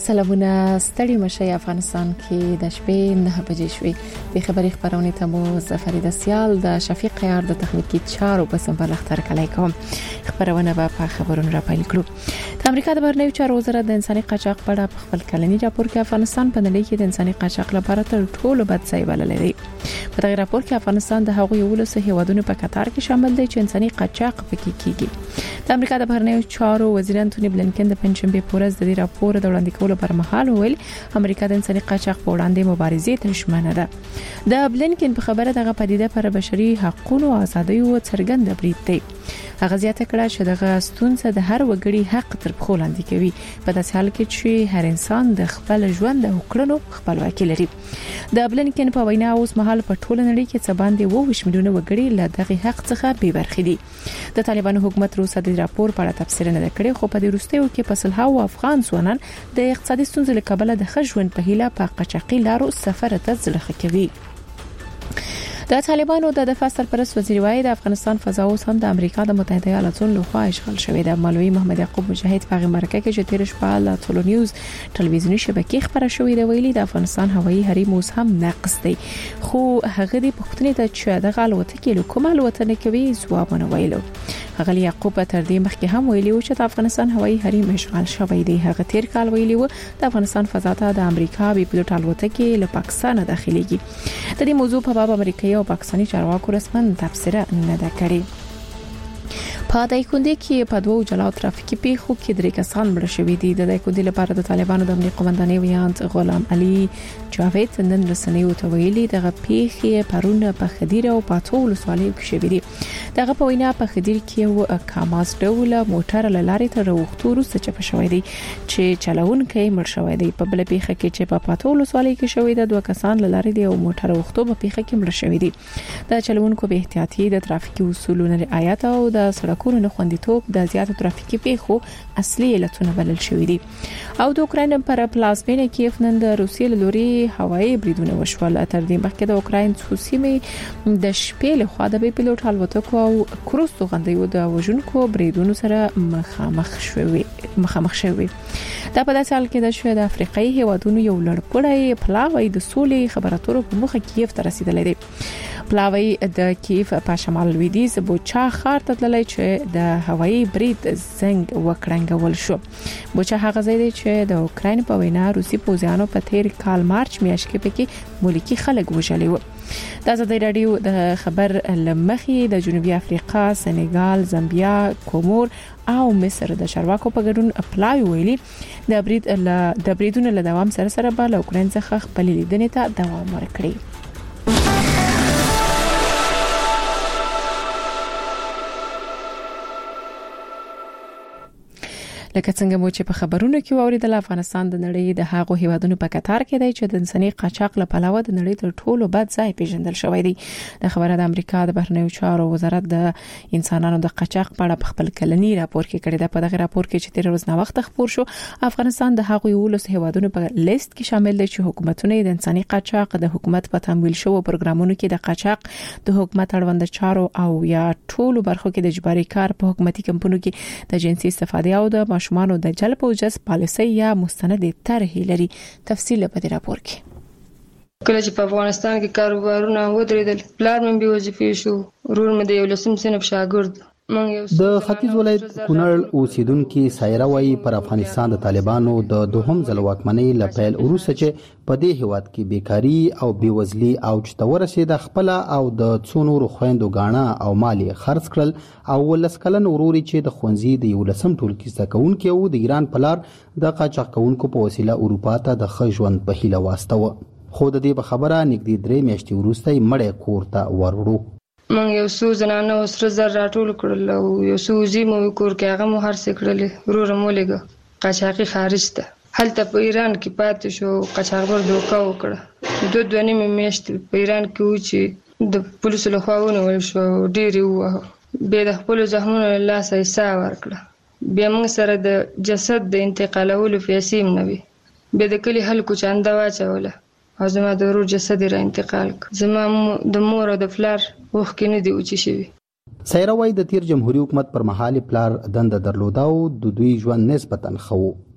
سلامونه ستړي مشي افغانستان کې د شپې 9 بجې شوې د خبري خبرونه ته مو زفرید سیال د شفیق عیار د تخنیکی چارو په سمبل اختر کلی کوم خبرونه په خبرونو را پیل کړو د امریکا د بهرنیو چارو وزارت د انساني قاچاق په اړه خپل کلنی راپور کې افغانستان په نړۍ کې د انساني قاچاق لپاره تر ټولو بد ځای بللی دی په دغه راپور کې افغانستان د هغو یولس هیوادونو په قطار کې شامل دی چې انساني قاچاق پکې کیږي د امریکا د بهرنیو چارو وزیر انټونی بلنکن د پنځمبه پورز د راپور د وړاندې کولو پر مهال ویل امریکا د انساني قاچاق په وړاندې مبارزې ته ژمنه ده د بلنکن په خبره دغه پدیده پر بشري حقوقو او ازادۍ او څرګند برید دی هغه زیاته کړه چې دغه ستونزه د هر وګړي حق تر پښو لاندې کوي په داسې حال کې چې هر انسان د خپل ژوند او کړنو خپلواکي لري د بلنکن په وینا اوس مهال په ټول نړۍ کې څه باندې 20 میلیونه وګړي له دغه حق څخه بې برخې دي د طالبانو حکومت روسه د راپور په اړه تفسیر نه کړی خو په دې وروستیو کې په سلهاو افغان ځوانان د اقتصادي ستونزو له کبله د خښ ژوند په هیله په قاچاقي لارو سفر ته ځلخه کوي د طالبانو د دفاع سرپرست وزیر وایي د افغانستان فضا اوس هم د امریکا د متحده ایالاتونو لخوا اشغال شوې ده مولوي محمد یعقوب مجاهد په مرکه کې چې تیر شپه له ټولو نیوز ټلویزیونی شبکې خبره شوې ده ویلي د افغانستان هوایي حریم اوس هم ناقص دی خو هغه د پښتنې ته چې د الوتکې له کومه الوتنه کوي ځواب نه ویلو هغه یعقوب تر دې مخکې هم ویلي چې د افغانستان هوایي حریم اشغال شوی دی هغه تیر کال ویلي و د افغانستان فضا ته د امریکا بي پلوټ الوتکې له پاکستان داخليږي د دې موضوع په باب امریکایي او پاکستاني چارواکو رسمن تفسیر نه ده کړې په دایکندي کې په دوه جلا ترافیکي پیښو کې درې کسان مړ شوي دي د دایکندي لپاره د طالبانو د امنیت قومندانۍ ویاند غلام علي جاوید نن رسنیو ته ویلي دغه پیښې پرونه په خدیر او پاتو ولسوالۍ کې شوې دي دغه په وینا په خدیر کې یو کاماز ډول موټر لارې ته وروختو وروسته چپ شوی دی چې چلوونکی مړ شوی دی په بل پیښه کې چې په پاتو ولسوالۍ کې شوې ده دوه کسان لارې دی او موټر وروختو په پیښه کې مړ شوی دي د چلوونکو به احتیاطي د ترافیکي اصولو رعایت او د سړکونو نه خوندیتوب د زیاتو ترافیکي پیښو اصلي علتونه بلل شوې دي او د اوکراین پر پلازمینه کیف نن د روسیې له لوري هوایي بریدونه وشول تر دې مخکې د اوکراین څو سیمې د شپې له خوا د بي پلوټ الوتکو او کروز توغندیو د وژونکو بریدونو سره مخامخ شوي دا په داسې حال کې د شوې د افریقایي هیوادونو یو لړپړی پلاوی د سولې خبراتورو په مخه کیف ته رسیدلی دی پلاوی د کیف په شمال لویدیځ بوچا ښار ته تللی چې د هوایي برید زنګ وکړنګول شو بوچا هغه ځای دی چې د اوکراین په وینا روسي پوځیانو په تیر کال مارچ میاشت کې پکې ملکی خلک وژلي وو د ازادي رادیو د خبر لمخې د جنوبي افریقا سنغال زامبیا کومور او مصر د چارواکو په ګډون اپلای ویلي د بریدونو له دوام سره به له اوکراین څخه خپل لیدنې ته دوام ورکړي لکه څنګه مو چې په خبرونو کې اوریدل افغانستان د نړۍ د هغو هیوادونو په قطار کې دی چې د انساني قاچاق له پلوه د نړۍ تر ټولو بد ځای پیژندل شوی دی د خبره د امریکا د بهرنیو چارو وزارت د انسانانو د قاچاق په اړه خپل کلنی راپور کې کړی دی په دغه راپور کې چې تیر ورځ نه وخت خبر شو افغانستان د هغو یولس هیوادونو په لیست کې شامل دی چې حکومتونه د انساني قاچاق د حکومت په تمویل شوو پروګرامونو کې د قاچاق د حکومت اړوند چارو او یا ټولو برخو کې د اجباري کار په حکومتي کمپنیو کې د جنسي استفادې او د ماشومانو د جلب او جذب پالیسي یا مستند طرحې لري تفصیل په دې راپور کې کله چې په افغانستان کې کاروبارونه ودرېدل پلار مې بې وظیفې شو ورور مې د 11 صنف شاګرد د ختیځ ولایت کونړ اوسیدونکو سایره وایي پر افغانستان د طالبانو د دوهم ځل واکمنۍ لپاره وروسته چې په دې هیواد کې بیکاری او بیوزلي او چې ورسېد خپل او د څونو خويندو غاڼه او مالی خرڅ کړل او ولسکلن وروري چې د خونځي د یولسم ټولګي زده کوونکو او د ایران پلار د قاچاقونکو په وسیله اروپا ته د خژوند په هیله واستوه خو د دې په خبره نږدې 3 میاشتې وروسته مړې کور ته ورورو من یو څو زنانه سره زر راټول کړل او یو څو زیمو کور کې هغه مو هر څه کړل ورور مولګه قاچاقي خارج ته هلته په ایران کې پاتې شو قاچاقبر دوکا وکړه دوه نیمه میاشتې په ایران کې و چې د پولیسو له خوا ونیول شو ډېر وو به د خپل زخمونو له لاسه حساب ورکړه بیا موږ سره د جسد د انتقالولو پیسې نه وي به د کلی خلکو چاندا واچوله او زما د ورور جسد را انتقال زما د مور او د فلر وښکې نه دی اوچې شوي سایره وای د تیر جمهوریت حکومت پر مهال پلار دند درلوده او د دوی ژوند نسبتاً خو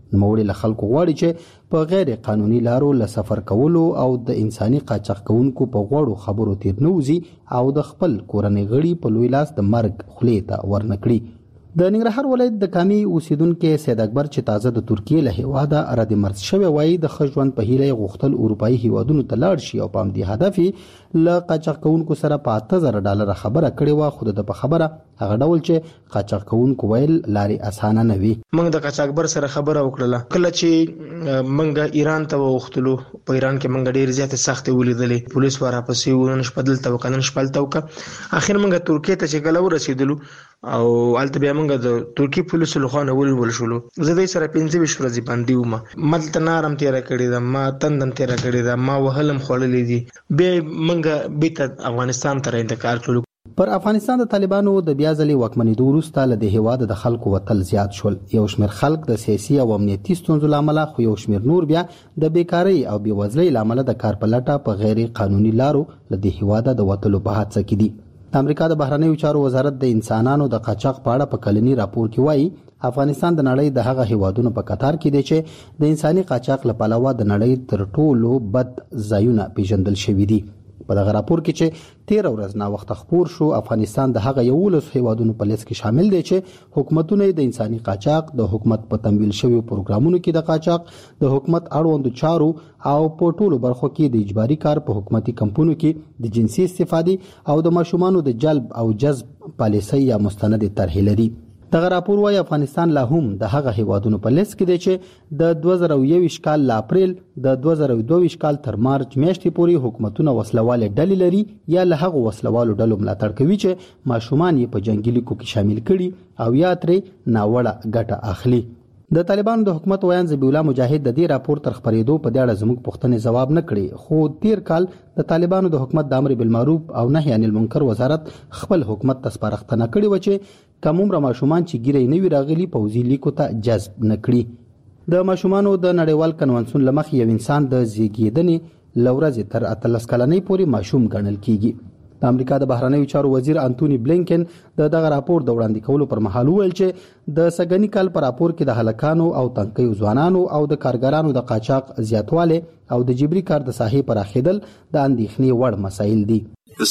نوموړي له خلکو غواړي چې په غیر قانوني لارو له سفر کولو او د انساني قاچاق کوونکو په غوړو خبرو تیر نه وځي او د خپل کورنۍ غړي په لوی لاس د مرګ خولې ته ورنکړي. د ننګرهار ولایت د کامي اوسیدونکو سید اکبر چې تازه د ترکیې له هیواده رد مرز شوی وایي د خجوان په هیله غوښتل اروپאי هیوادونو ته لاړ شي او په دې هدف له قاچاق کوونکو سره په $8000 خبره کړې و، خو د په خبره هغه ډول چې قاچاق کوونکو ویل لاري اسانه نه وي. موږ د قاچاقبر سره خبره وکړه کله چې موږ ایران ته وختلو، په ایران کې موږ ډیر زیات سخت ولیدلې، پولیس ورپسې ونن شپدل ته وکنن شپل ته وک اخر موږ ترکیه ته چې کله ورسېدلو او الته بیا موږ د ترکی پولیسو لخوا ول شولو. زه د سره 25 ورځې باندې ومه ملته نارم تیر کړی دا، ما تندم تیر کړی دا، ما وهلم خړلې دي. به موږ بیت افغانستان ته انتقال کړو. پر افغانستان د طالبانو د بیا ځلې واکمنېدو وروسته له د هیواد د خلکو وتل زیات شول. یو شمېر خلک د سیاسي او امنیتي ستونزو لامل، خو یو شمېر نور بیا د بیکاری او بیوزلۍ لامل د کار په لټه په غیر قانوني لارو له د هیواد د وتلو په هڅه کې دي. د امریکا د بهرنیو چارو وزارت د انسانانو د قاچاق په اړه په کلنی راپور کې وایي افغانستان د نړۍ د هغه هیوادونو په قطار کې دی چې د انساني قاچاق لپاره د نړۍ تر ټولو بد ځایونه پیژندل شوی دي. په دغه راپور کې چې 13 ورځ نا وخت خبر شو، افغانستان د هغه 11 هیوادونو په لیست کې شامل دی چې حکومتونه د انساني قاچاق، د حکومت په تمویل شوی پروګرامونو کې د قاچاق، د حکومت اړوند چارو او په ټولو برخو کې د اجباري کار په حکومتي کمپونو کې د جنسي استفادې او د ماشومانو د جلب او جذب پالیسي یا مستند طرح لري. دغه راپور وايي افغانستان لا هم د هغه هیوادونو په لیست کې دی چې د 2021 کال ل اپریل د 2022 کال تر مارچ میاشتې پورې حکومتونه وسلواله ډلې لري یا له هغه وسلوالو ډلو ملاتړ کوي چې ماشومان یې په جنگي لیکو کې شامل کړي او یا ترې ناوړه ګټه اخلي. د طالبانو د حکومت ویان ذبیح الله مجاهد د دې راپور تر خبرېدو په دې اړه زموږ پوښتنې جواب نه کړي، خو تیر کال د طالبانو د حکومت د امر بالمعروف او نهي عن المنکر وزارت خپل حکومت ته سپارښتنه کړې و چې کومره ماشومان چې ګیرې نه وی راغلي پوزي لیکو ته جذب نکړي. د ماشومانو د نړیوال کنونسیون لمخ یو انسان د زیږیدنې لورځ تر 13 کلنۍ پورې ماشوم ګڼل کیږي. د امریکا د بهرنیو چارو وزیر انټونی بلینکن دغه راپور د وړاندې کولو پر مهال ویل چې د سګنی کال پر راپور کې د هلکانو او تنکیو ځوانانو او د کارګرانو د قاچاق زیاتواله او د جبري کار د ساحې پر اخیدل د اندېښنې وړ مسایل دي.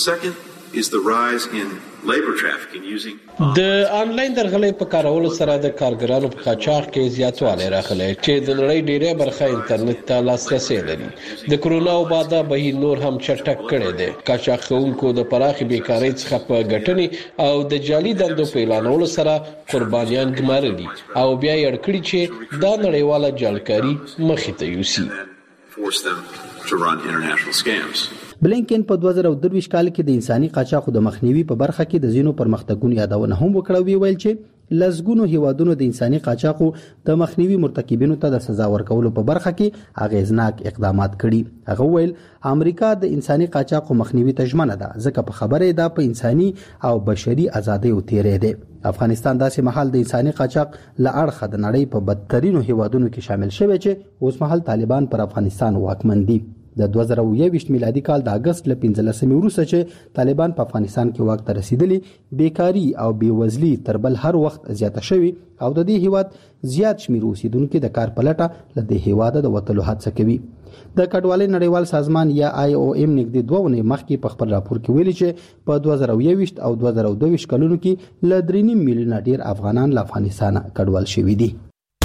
is the rise in labor trafficking using د انلاین درغلۍ په کارولو سره د کارګرانو په قاچاق کې زیاتوالی راغلی چې د نړۍ ډیره برخه انټرنیټ ته لاسرسي لري. د کرونا وباده بهیر نور هم چټک کړی دی. قاچاق کوونکو د پراخي بیکاری څخه په ګټنې او د جعلي دندو په اعلانولو سره قربانیان ګمارلي او بیا یې اړ کړي چې دا نړیواله جعلکاری مخې ته یوسي. force them to run international scams. بلینکن په 2023 کال کې د انساني قاچاقو د مخنیوي په برخه کې د زینو پرمختګونو یادونه هم وکړه. ویل چې لزګونو هیوادونو د انساني قاچاقو د مخنیوي مرتکبینو ته د سزا ورکولو په برخه کې اغیزناک اقدامات کړي. هغه ویل امریکا د انساني قاچاقو مخنیوي ته ژمنه ده ځکه په خبره ده په انساني او بشري ازادۍ او تیرې ده. افغانستان داسې محل د انساني قاچاق لړخه د نړۍ په بدترینو هیوادونو کې شامل شوی چې اوس مهال طالبان پر افغانستان واکمن دي. د 2021 میلادي کال د اگست ل 15 وروسته چې طالبان په افغانستان کې واک ته رسیدلی، بیکاری او بیوزلی تر بل هر وخت زیاته شوی او د دې هیواد زیات شمیر اوسیدونکو د کار په لټه له دې هیواد د وتلو هڅه کوي. د کډوالۍ نړیوال سازمان یا IOM نږدې 2 ونې مخکې په خپل راپور کې ویلي چې په 2021 او 2022 کلونو کې ل 3.5 میلیونه ډیر افغانان له افغانستان کډوال شوي دي.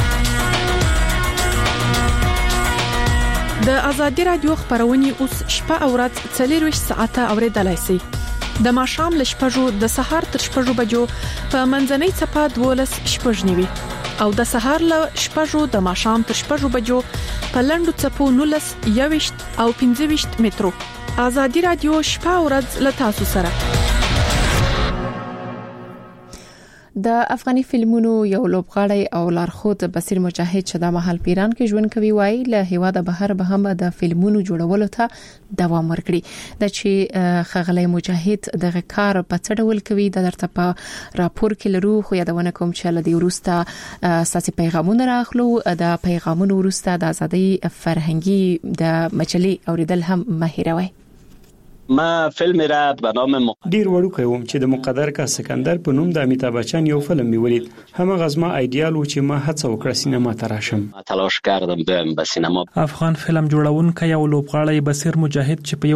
د ازادي رادیو خبرونه اوس شپه او ورځ 24 ساعته اوریدلای شئ. د ماښام ل شپږو د سهار تر شپږو بجو په منځنۍ چپه 12 شپږنیوي او د سهار ل شپږو د ماښام تر شپږو بجو په لندو چپو 19 21 او 25 مترو. ازادي رادیو شپه او ورځ ل تاسو سره. د افغاني فلمونو یو لوبغاړی او لارښود بصیر مجاهد چې د محل پیران کې ژوند کوي وایي له هیواده بهر به هم د فلمونو جوړولو ته دوام ورکړي. د چې خغلی مجاهد دغه کار په څه ډول کوي د درته په راپور کې لرو، خو یادونه کوم چې لدی ورسته اساسي پیغامونه راغلو. د پیغامونو ورسته د ازادۍ فرهنګي د مجلې اوریدل هم مهیروي. ما فیلم را به نام ډیر وړوکی وم چې د مقدر کا سکندر په نوم د امیتاب بچن یو فلم می ولید. همغه زما ایډیال و چې ما هڅه وکړه سینما ته راشم. تلاش کردم بیایم به سینما. افغان فلم جوړونکی او لوبغاړی بصیر مجاهد چې په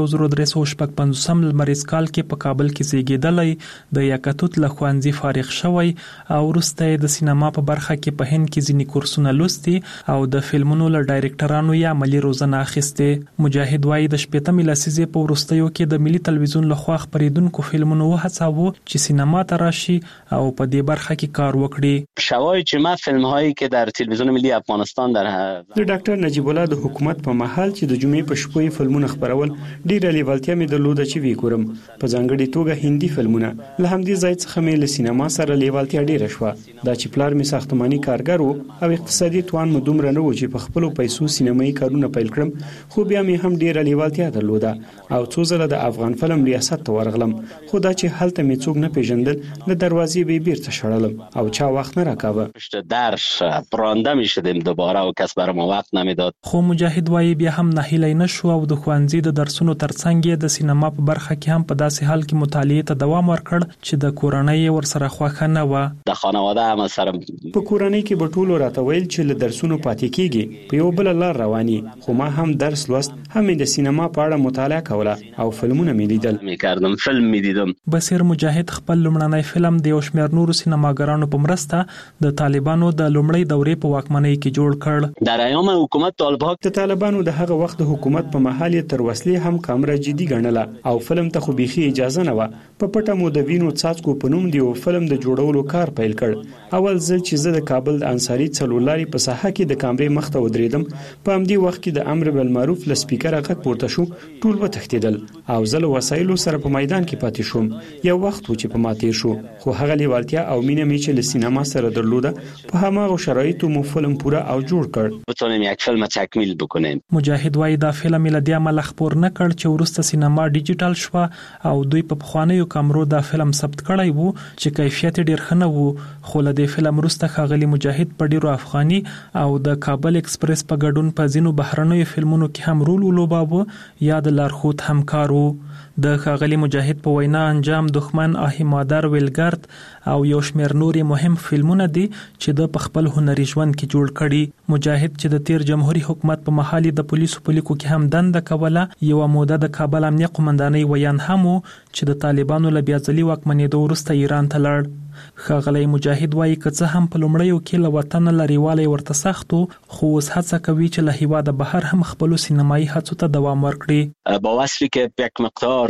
1355 لمریز کال کې په کابل کې زیږیدلی د یاقوت له ښوونځي فارغ شوی او وروسته د سینما په برخه کې په هند کې ځینې کورسونه لوستي او د فلمونو له ډایرکټرانو یا عملی روزنه اخیسته. مجاهد وايي د 18 لسیزې په وروستیو کې د ملي تلویزیون لخوا خبرېدونکو فلمونو وهڅاوه چې سینما ته راشي او په دې برخه کې کار وکړي. شواهد چې ما فیلم‌هایی که در تلویزیون ملی افغانستان در د ډاکټر نجیب الله د حکومت په محل چې د جمعې په شپې فلمونه خبرول ډیره لیوالتیا مې درلوده چې وګورم، په ځانګړي توګه هندي فلمونه. له همدې ځای څخه مې له سینما سره لیوالتیا ډیره شوه. دا چې پلار مې ساختماني کارګر و او اقتصادي توان مو دومره نه و چې په خپل پیسو سینمایي کارونه پیل کړم، خو بیا مې هم ډیره لیوالتیا درلوده او څو ځله د افغان فلم ریاست ته ورغلم، خو دا چې هلته مې څوک نه پیژندل د دروازې به بیرته شړلم او چا وخت نه راکاوه. پشت درس پرانده میشدیم دوباره و کس برام وقت نمیداد. خو مجاهد وايي بیا هم ناهیلی نشو او د ښوونځي د درسونو ترڅنګ د سینما په برخه کې هم په داسې حال کې مطالعه ته دوام ورکړ چې د کورنۍ ورسره خوښه نه و. د خانواده هم سره په کورنۍ کې به ټول راته ویل چې له درسونو پاتې کیږي، په یو بل لار رواني، خو ما هم درس لوست، هم د سینما په اړه مطالعه کوله او فلمونه مې لیدل. میکردم فلم میدیدم. بصیر مجاهد خپل لومړنی فلم د یو شمېر نورو سینماګرانو په مرسته د طالبانو د لومړۍ دورې په واکمنۍ کې جوړ کړ. در ایام حکومت طالبان د طالبانو د هغه وخت د حکومت په محل تر وسلې هم کامره جدي ګڼله او فلم ته خو بيخي اجازه نه و. په پټه مو د وینو څاڅکو په نوم دی او فلم د جوړولو کار پیل کړ. اول ځل چې زه د کابل د انصاری څلورلاري په ساحه کې د کامرې مخ ته ودرېدم، په همدې وخت کې د امر بالمعروف له سپیکر غږ پورته شو، ټول وتښتېدل او زه له وسایلو سره په میدان کې پاتې شوم. یو وخت و چې په ما تیر شو، خو هغه لیوالتیا او مینه مې چې له سینما سره درلوده په هماغه شرایطو مو فلم پوره او جوړ کړ. بتونیم یک فیلم تکمیل بکنیم. مجاهد وايي دا فلم له دې عمله خپور نه کړ چې وروسته سینما ډیجیټل شو او دوی په خوانیو کامرو دا فلم ثبت کړی وو چې کیفیت ډیر ښه نه وو. خو له دې فلم وروسته ښاغلي مجاهد په ډیرو افغاني او د کابل ایکسپریس په ګډون په ځینو بهرنیو فلمونو کې هم رول ولوباوه یا د لارښود همکار وو. د ښاغلي مجاهد په وینا انجام دښمن احمادر ویلګارد او یو شمېر نورې مهم فلمونه دي چې د خپل هنري ژوند کې جوړ کړي. مجاهد چې د تیر جمهوریت حکومت په محلي د پولیسو په لیکو کې هم دنده کوله، یو موده د کابل امنیه قومندانۍ ویان هم چې د طالبانو له بیا ځلي واکمنېدو وروسته ایران ته لاړ. ښاغلی مجاهد وايي که څه هم په لومړیو کې له وطن لرېوالی ورته سختو، خو اوس هڅه کوي چې له هیواده بهر هم خپلو سینمایي هڅو ته دوام ورکړي. با وصفی که یک مقدار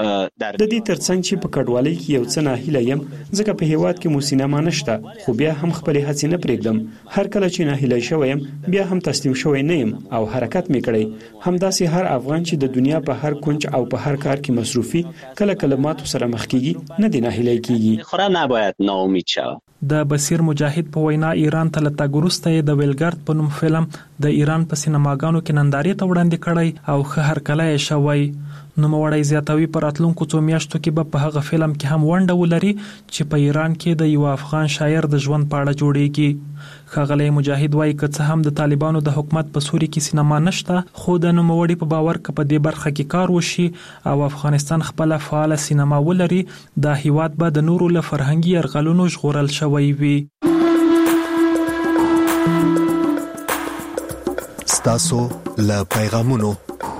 د دې ترڅنګ چې په کډوالۍ کې یو څه ناهیله یم، ځکه په هیواد کې مو سینما نشته، خو بیا هم خپلې هڅې نه پرېږدم. هر کله چې ناهیلی شوی یم بیا هم تسلیم شوی نه یم او حرکت مې کړی. همداسې هر افغان چې د دنیا په هر کونج او په هر کار کې مصروفي کله کله ماتو سره مخ کیږي، نه دی ناهیلی کیږي. خورا نباید ناامید شود. د بصیر مجاهد په وینا ایران ته له تګ وروسته د ویلګارد په نوم فلم د ایران په سینماګانو کې نندارې ته وړاندې کړی او ښه هرکلی یې شوی. نوموړی زیاتوي په راتلونکو څو میاشتو کې به په هغه فلم کې هم ونډه ولري چې په ایران کې د یو افغان شاعر د ژوند په اړه جوړیږي. ښاغلی مجاهد وايي که څه هم د طالبانو د حکومت په سوري کې سینما نشته، خو د نوموړي په باور که په دې برخه کې کار وشي او افغانستان خپله فعاله سینما ولري، دا هیواد به د نورو له فرهنګي یرغلونو ژغورل شوی وي. ستاسو له پیغامونو.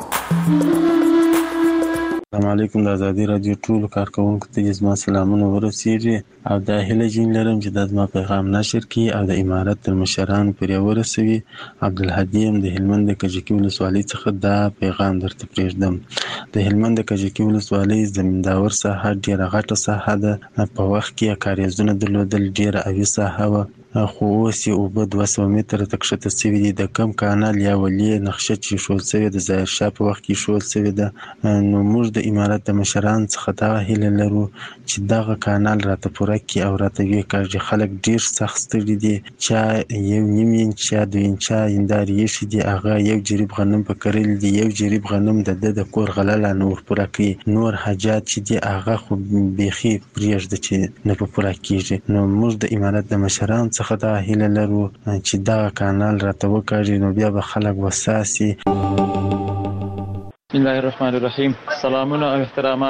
السلام علیکم. د ازادي رادیو ټول کارکونکو ته زما سلامونه ورسیږي او د هیله جین لرم چې د زما پیغام نشر کی او د امارت تر مشرانو پورې ورسوي. عبدالهادي د هلمند د کجکي ولسوالۍ څخه دا پیغام درته پرېږدم. د هلمند د کجکي ولسوالۍ زمینداور ساحه ډیره غټه ساحه ده. په وخت کې کاریزونه درلودل، ډیره اوي ساحه وه، خو اوس یې اوبه 200 متره ته کښته سوي دي. د کم کانال یا ولې نقشه چې ایښودل سوې د ظاهر شاه په وخت کې ایښودل سوې ده. نو موږ د امارت د مشرانو څخه دغه هیله لرو چې دغه کانال راته پوره کړي او راته ویې کاږي. خلک ډېر سخت ستړي دي، چا 1.5 انچ یا 2 انچه هندارې ایښي دي، هغه یو جریب غنم په کرلي دي، یو جریب غنم د کور غله لا نه ورپوره کوي. نور حاجات چې دي هغه خو بیخي پرېږده چې نه په پوره کېږي. نو موږ د امارت د مشرانو څخه دا هیله لرو چې دغه کانال راته وکاږي، نو بیا به خلک وساسي. بسم الله الرحمن الرحیم. سلامونه او احترامات